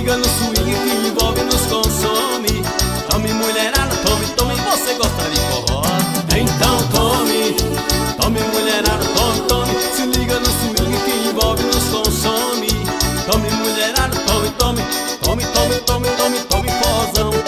liga no swing que envolve e nos consome. Tome mulherada, tome, tome, você gosta de forró. Então tome, tome mulherada, tome, tome. Se liga no swing que envolve e nos consome. Tome mulherada, tome, tome, tome, tome, tome, tome, tome, forrozão.